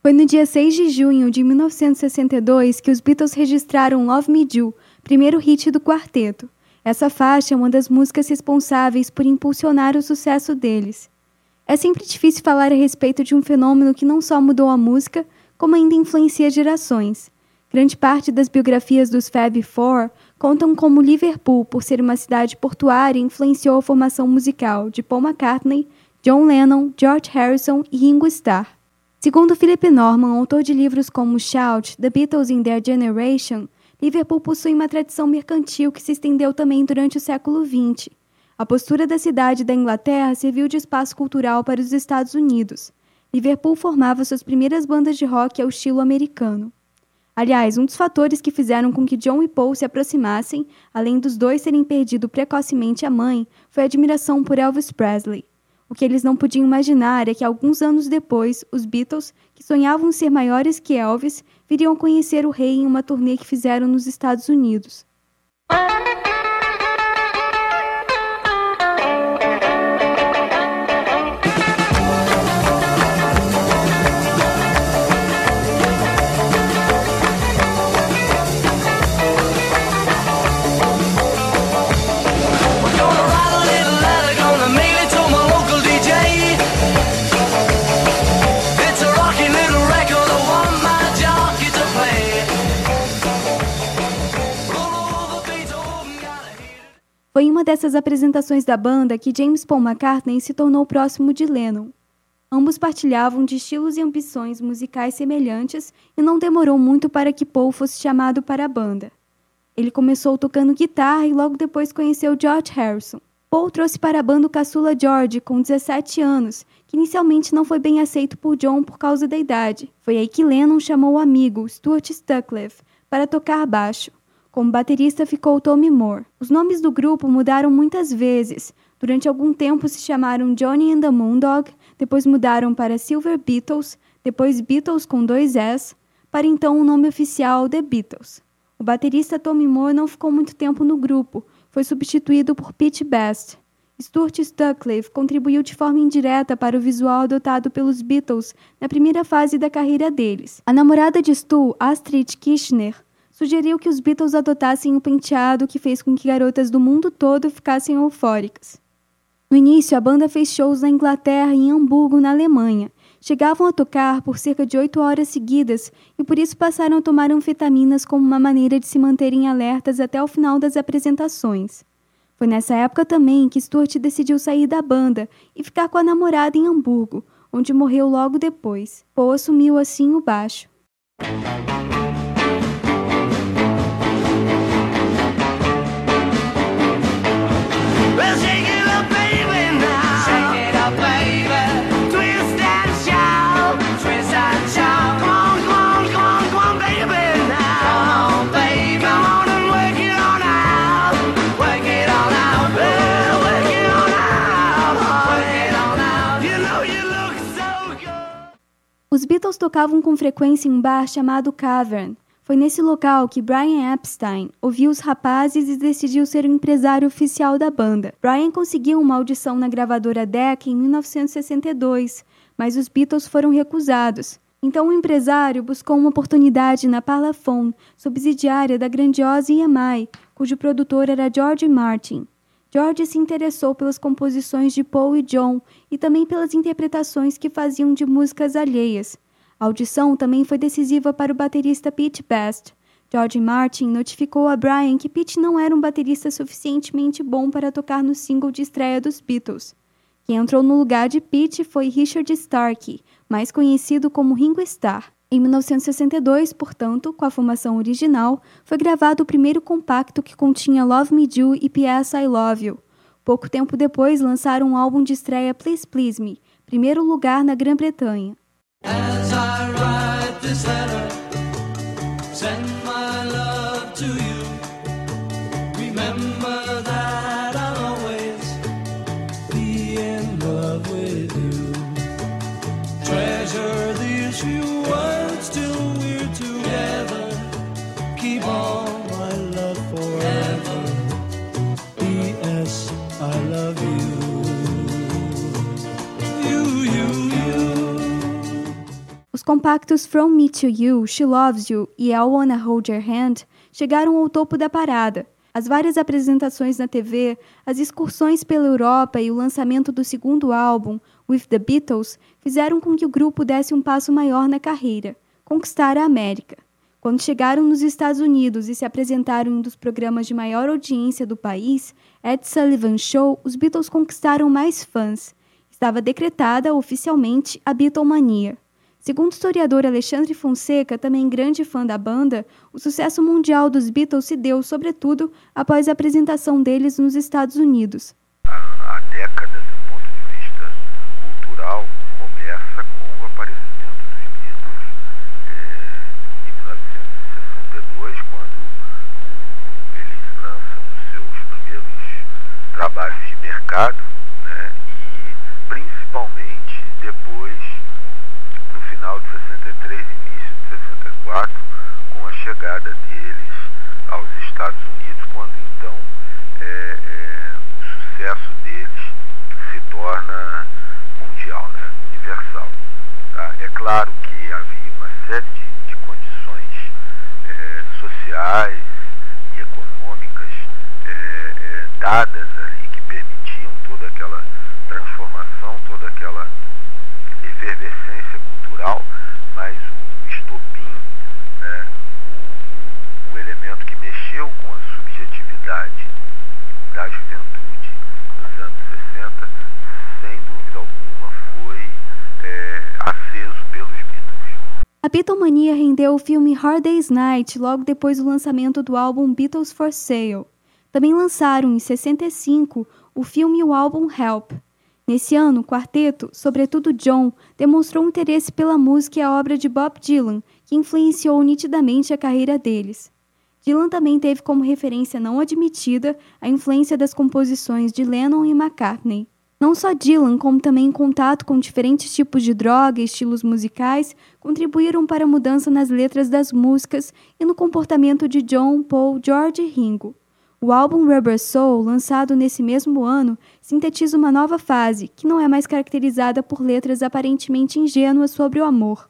Foi no dia 6 de junho de 1962 que os Beatles registraram Love Me Do, primeiro hit do quarteto. Essa faixa é uma das músicas responsáveis por impulsionar o sucesso deles. É sempre difícil falar a respeito de um fenômeno que não só mudou a música, como ainda influencia gerações. Grande parte das biografias dos Fab Four contam como Liverpool, por ser uma cidade portuária, influenciou a formação musical de Paul McCartney, John Lennon, George Harrison e Ringo Starr. Segundo Philip Norman, autor de livros como Shout, The Beatles in Their Generation, Liverpool possui uma tradição mercantil que se estendeu também durante o século XX. A postura da cidade da Inglaterra serviu de espaço cultural para os Estados Unidos. Liverpool formava suas primeiras bandas de rock ao estilo americano. Aliás, um dos fatores que fizeram com que John e Paul se aproximassem, além dos dois terem perdido precocemente a mãe, foi a admiração por Elvis Presley. O que eles não podiam imaginar é que alguns anos depois, os Beatles, que sonhavam ser maiores que Elvis, viriam conhecer o rei em uma turnê que fizeram nos Estados Unidos. Foi em uma dessas apresentações da banda que James Paul McCartney se tornou próximo de Lennon. Ambos partilhavam de estilos e ambições musicais semelhantes e não demorou muito para que Paul fosse chamado para a banda. Ele começou tocando guitarra e logo depois conheceu George Harrison. Paul trouxe para a banda o caçula George, com 17 anos, que inicialmente não foi bem aceito por John por causa da idade. Foi aí que Lennon chamou o amigo, Stuart Sutcliffe, para tocar baixo. Como baterista ficou Tommy Moore. Os nomes do grupo mudaram muitas vezes. Durante algum tempo se chamaram Johnny and the Moondog, depois mudaram para Silver Beatles, depois Beatles com 2 S, para então o nome oficial The Beatles. O baterista Tommy Moore não ficou muito tempo no grupo, foi substituído por Pete Best. Stuart Sutcliffe contribuiu de forma indireta para o visual adotado pelos Beatles na primeira fase da carreira deles. A namorada de Stu, Astrid Kirchner, sugeriu que os Beatles adotassem um penteado que fez com que garotas do mundo todo ficassem eufóricas. No início, a banda fez shows na Inglaterra e em Hamburgo, na Alemanha. Chegavam a tocar por cerca de 8 horas seguidas e por isso passaram a tomar anfetaminas como uma maneira de se manterem alertas até o final das apresentações. Foi nessa época também que Stuart decidiu sair da banda e ficar com a namorada em Hamburgo, onde morreu logo depois. Paul assumiu assim o baixo. Os Beatles tocavam com frequência em um bar chamado Cavern. Foi nesse local que Brian Epstein ouviu os rapazes e decidiu ser o empresário oficial da banda. Brian conseguiu uma audição na gravadora Decca em 1962, mas os Beatles foram recusados. Então o empresário buscou uma oportunidade na Parlophone, subsidiária da grandiosa EMI, cujo produtor era George Martin. George se interessou pelas composições de Paul e John e também pelas interpretações que faziam de músicas alheias. A audição também foi decisiva para o baterista Pete Best. George Martin notificou a Brian que Pete não era um baterista suficientemente bom para tocar no single de estreia dos Beatles. Quem entrou no lugar de Pete foi Richard Starkey, mais conhecido como Ringo Starr. Em 1962, portanto, com a formação original, foi gravado o primeiro compacto que continha Love Me Do e P.S. I Love You. Pouco tempo depois, lançaram um álbum de estreia Please Please Me, primeiro lugar na Grã-Bretanha. As I write this letter, send my love to you. Remember that I'll always be in love with you. Treasure these few words till we're together. Keep all my love forever. P.S. I love you. Os compactos From Me to You, She Loves You e I Wanna Hold Your Hand chegaram ao topo da parada. As várias apresentações na TV, as excursões pela Europa e o lançamento do segundo álbum, With the Beatles, fizeram com que o grupo desse um passo maior na carreira, conquistar a América. Quando chegaram nos Estados Unidos e se apresentaram em um dos programas de maior audiência do país, Ed Sullivan Show, os Beatles conquistaram mais fãs. Estava decretada oficialmente a Beatlemania. Segundo o historiador Alexandre Fonseca, também grande fã da banda, o sucesso mundial dos Beatles se deu, sobretudo, após a apresentação deles nos Estados Unidos. A década, do ponto de vista cultural, começa com o aparecimento dos Beatles em 1962, quando eles lançam seus primeiros trabalhos de mercado, né, e principalmente depois, no final de 63 e início de 64, com a chegada deles aos Estados Unidos, quando então o sucesso deles se torna mundial, né, universal. Tá? É claro que havia uma série de condições sociais e econômicas dadas ali que permitiam toda aquela transformação, toda aquela efervescência cultural, mas o estopim, né, o elemento que mexeu com a subjetividade da juventude nos anos 60, sem dúvida alguma, foi aceso pelos Beatles. A Beatlemania rendeu o filme Hard Day's Night logo depois do lançamento do álbum Beatles for Sale. Também lançaram, em 65, o filme e o álbum Help. Nesse ano, o quarteto, sobretudo John, demonstrou interesse pela música e a obra de Bob Dylan, que influenciou nitidamente a carreira deles. Dylan também teve como referência não admitida a influência das composições de Lennon e McCartney. Não só Dylan, como também em contato com diferentes tipos de droga e estilos musicais, contribuíram para a mudança nas letras das músicas e no comportamento de John, Paul, George e Ringo. O álbum Rubber Soul, lançado nesse mesmo ano, sintetiza uma nova fase, que não é mais caracterizada por letras aparentemente ingênuas sobre o amor.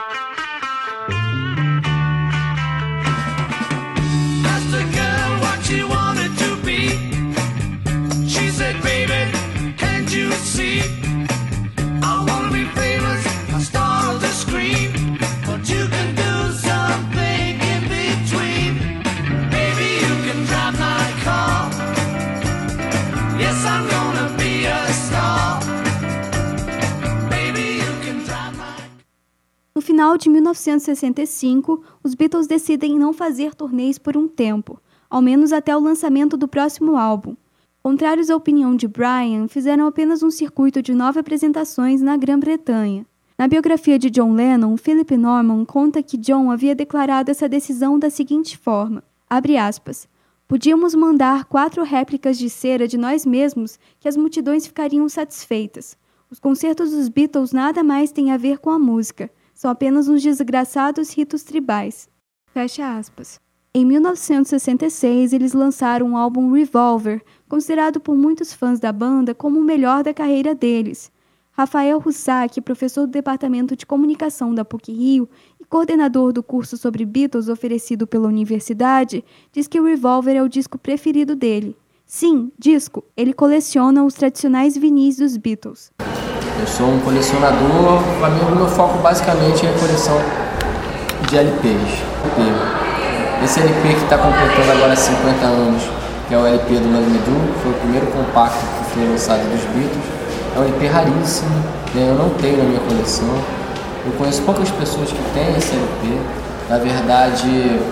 No final de 1965, os Beatles decidem não fazer turnês por um tempo, ao menos até o lançamento do próximo álbum. Contrários à opinião de Brian, fizeram apenas um circuito de 9 apresentações na Grã-Bretanha. Na biografia de John Lennon, Philip Norman conta que John havia declarado essa decisão da seguinte forma, abre aspas, podíamos mandar 4 réplicas de cera de nós mesmos que as multidões ficariam satisfeitas. Os concertos dos Beatles nada mais têm a ver com a música. São apenas uns desgraçados ritos tribais. Fecha aspas. Em 1966, eles lançaram o álbum Revolver, considerado por muitos fãs da banda como o melhor da carreira deles. Rafael Russac, professor do Departamento de Comunicação da PUC-Rio e coordenador do curso sobre Beatles oferecido pela universidade, diz que o Revolver é o disco preferido dele. Sim, disco. Ele coleciona os tradicionais vinis dos Beatles. Eu sou um colecionador, para mim o meu foco basicamente é a coleção de LPs. Esse LP que está completando agora 50 anos, que é o LP do Love Me Do, foi o primeiro compacto que foi lançado dos Beatles. É um LP raríssimo, né? Eu não tenho na minha coleção. Eu conheço poucas pessoas que têm esse LP. Na verdade,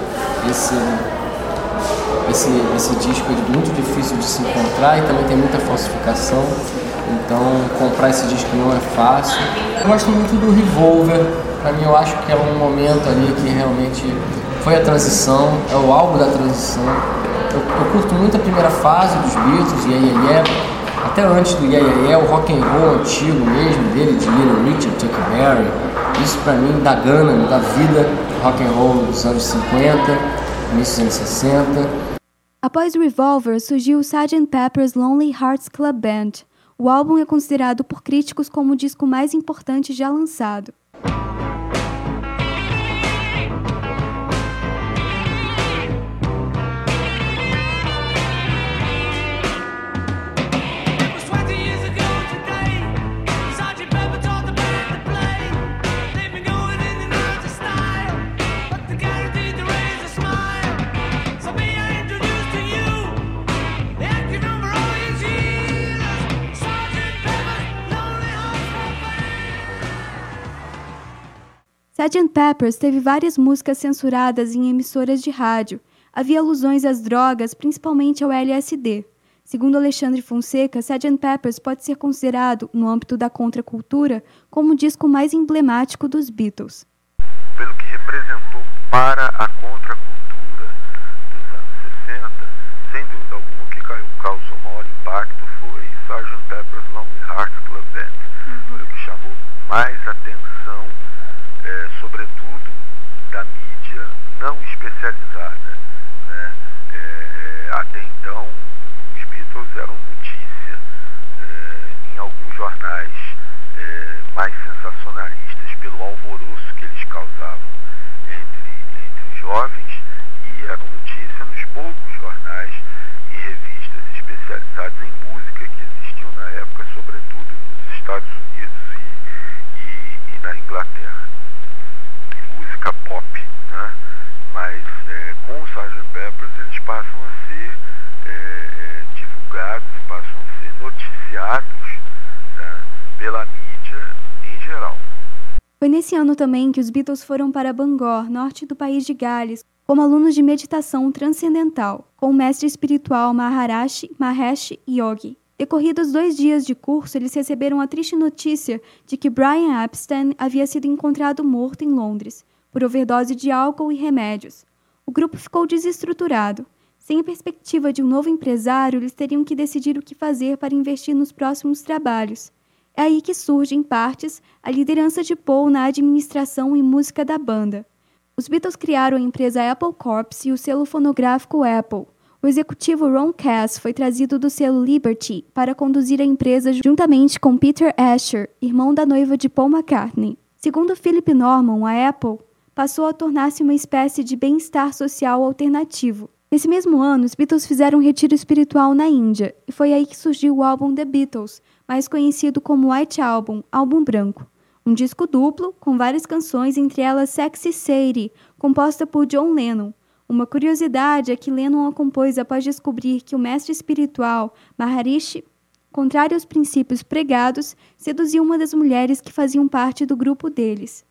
esse disco é muito difícil de se encontrar e também tem muita falsificação. Então, comprar esse disco não é fácil. Eu gosto muito do Revolver. Para mim, eu acho que é um momento ali que realmente foi a transição, é o álbum da transição. Eu curto muito a primeira fase dos Beatles, Yeah Yeah Yeah. Até antes do Yeah Yeah Yeah, o rock and roll antigo mesmo, dele, de Little Richard, Chuck Berry. Isso para mim dá gana, me dá vida. Rock and roll dos anos 50, início dos anos 60. Após Revolver, surgiu o Sgt. Pepper's Lonely Hearts Club Band. O álbum é considerado por críticos como o disco mais importante já lançado. Sgt. Pepper's teve várias músicas censuradas em emissoras de rádio. Havia alusões às drogas, principalmente ao LSD. Segundo Alexandre Fonseca, Sgt. Pepper's pode ser considerado, no âmbito da contracultura, como o disco mais emblemático dos Beatles. Pelo que representou para a contracultura dos anos 60, sem dúvida alguma, o que causou maior impacto foi Sgt. Pepper's Lonely Hearts Club Band. Foi o que chamou mais atenção, sobretudo da mídia não especializada, né? Até então, os Beatles eram notícia em alguns jornais mais sensacionalistas pelo alvoroço que eles causavam entre os jovens, e eram notícia nos poucos jornais e revistas especializados em música que existiam na época, sobretudo nos Estados Unidos e na Inglaterra. Música pop, né? Mas com o Sgt. Pepper's eles passam a ser divulgados, passam a ser noticiados, né, pela mídia em geral. Foi nesse ano também que os Beatles foram para Bangor, norte do país de Gales, como alunos de meditação transcendental, com o mestre espiritual Mahesh Yogi. Decorridos 2 dias de curso, eles receberam a triste notícia de que Brian Epstein havia sido encontrado morto em Londres, por overdose de álcool e remédios. O grupo ficou desestruturado. Sem a perspectiva de um novo empresário, eles teriam que decidir o que fazer para investir nos próximos trabalhos. É aí que surge, em partes, a liderança de Paul na administração e música da banda. Os Beatles criaram a empresa Apple Corps e o selo fonográfico Apple. O executivo Ron Cass foi trazido do selo Liberty para conduzir a empresa juntamente com Peter Asher, irmão da noiva de Paul McCartney. Segundo Philip Norman, a Apple passou a tornar-se uma espécie de bem-estar social alternativo. Nesse mesmo ano, os Beatles fizeram um retiro espiritual na Índia, e foi aí que surgiu o álbum The Beatles, mais conhecido como White Album, álbum branco. Um disco duplo, com várias canções, entre elas Sexy Sadie, composta por John Lennon. Uma curiosidade é que Lennon a compôs após descobrir que o mestre espiritual, Maharishi, contrário aos princípios pregados, seduziu uma das mulheres que faziam parte do grupo deles.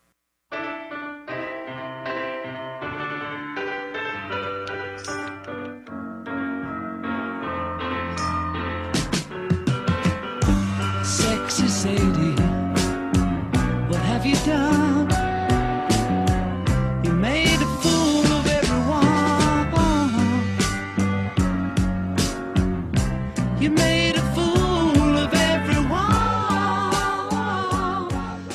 Sexy Sadie, what have you done? You made a fool of everyone. You made a fool of everyone.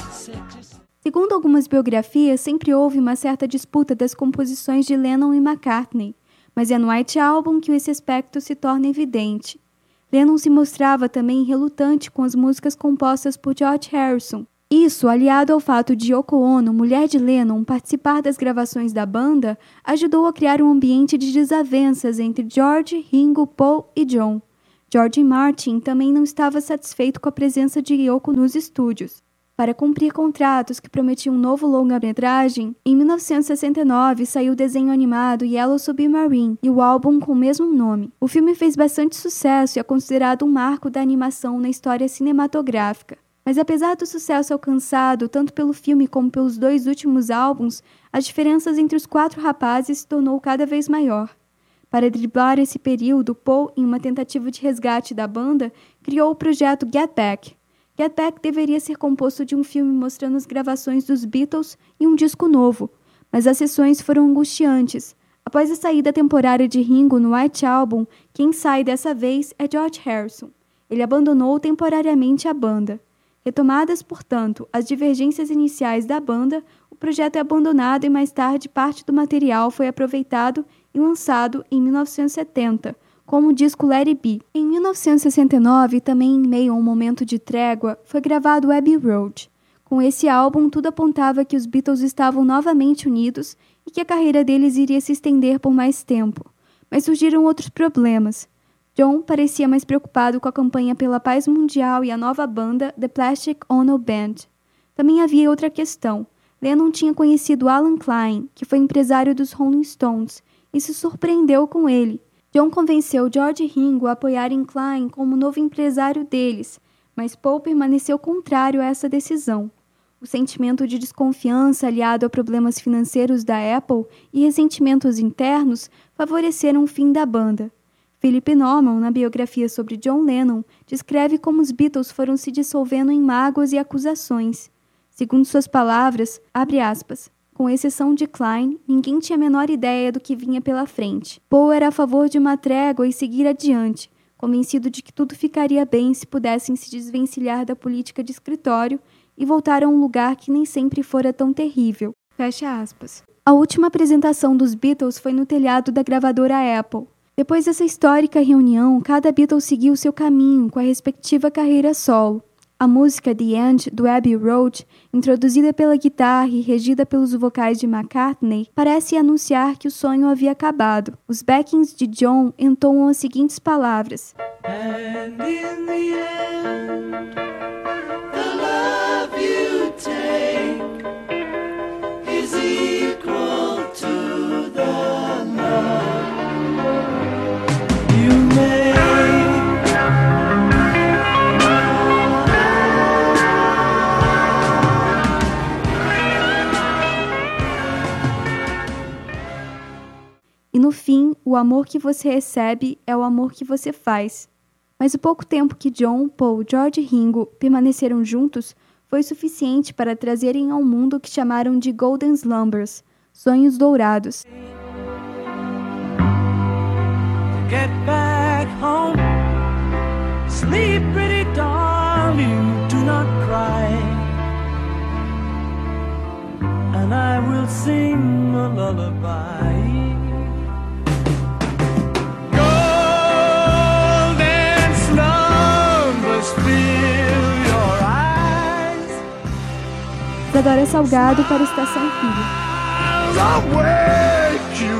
Segundo algumas biografias, sempre houve uma certa disputa das composições de Lennon e McCartney, mas é no White Album que esse aspecto se torna evidente. Lennon se mostrava também relutante com as músicas compostas por George Harrison. Isso, aliado ao fato de Yoko Ono, mulher de Lennon, participar das gravações da banda, ajudou a criar um ambiente de desavenças entre George, Ringo, Paul e John. George Martin também não estava satisfeito com a presença de Yoko nos estúdios. Para cumprir contratos que prometiam um novo longa-metragem, em 1969 saiu o desenho animado Yellow Submarine e o álbum com o mesmo nome. O filme fez bastante sucesso e é considerado um marco da animação na história cinematográfica. Mas apesar do sucesso alcançado tanto pelo filme como pelos 2 últimos álbuns, as diferenças entre os 4 rapazes se tornou cada vez maior. Para driblar esse período, Paul, em uma tentativa de resgate da banda, criou o projeto Get Back. Get Back deveria ser composto de um filme mostrando as gravações dos Beatles e um disco novo, mas as sessões foram angustiantes. Após a saída temporária de Ringo no White Album, quem sai dessa vez é George Harrison. Ele abandonou temporariamente a banda. Retomadas, portanto, as divergências iniciais da banda, o projeto é abandonado e mais tarde parte do material foi aproveitado e lançado em 1970, como o disco Let It Be. Em 1969, também em meio a um momento de trégua, foi gravado Abbey Road. Com esse álbum, tudo apontava que os Beatles estavam novamente unidos e que a carreira deles iria se estender por mais tempo. Mas surgiram outros problemas. John parecia mais preocupado com a campanha pela paz mundial e a nova banda, The Plastic Ono Band. Também havia outra questão. Lennon tinha conhecido Alan Klein, que foi empresário dos Rolling Stones, e se surpreendeu com ele. John convenceu George e Ringo a apoiarem Klein como novo empresário deles, mas Paul permaneceu contrário a essa decisão. O sentimento de desconfiança aliado a problemas financeiros da Apple e ressentimentos internos favoreceram o fim da banda. Philip Norman, na biografia sobre John Lennon, descreve como os Beatles foram se dissolvendo em mágoas e acusações. Segundo suas palavras, abre aspas, com exceção de Klein, ninguém tinha a menor ideia do que vinha pela frente. Paul era a favor de uma trégua e seguir adiante, convencido de que tudo ficaria bem se pudessem se desvencilhar da política de escritório e voltar a um lugar que nem sempre fora tão terrível. Fecha aspas. A última apresentação dos Beatles foi no telhado da gravadora Apple. Depois dessa histórica reunião, cada Beatle seguiu seu caminho com a respectiva carreira solo. A música The End, do Abbey Road, introduzida pela guitarra e regida pelos vocais de McCartney, parece anunciar que o sonho havia acabado. Os backings de John entoam as seguintes palavras. And in the end, the love you take is equal to the love you make. E no fim, o amor que você recebe é o amor que você faz. Mas o pouco tempo que John, Paul, George e Ringo permaneceram juntos foi suficiente para trazerem ao mundo o que chamaram de Golden Slumbers, sonhos dourados. Get back home, sleep pretty darling, do not cry, and I will sing a lullaby. Golden slumbers fill your eyes. Isadora Salgado para a Estação Filho. I'll wake you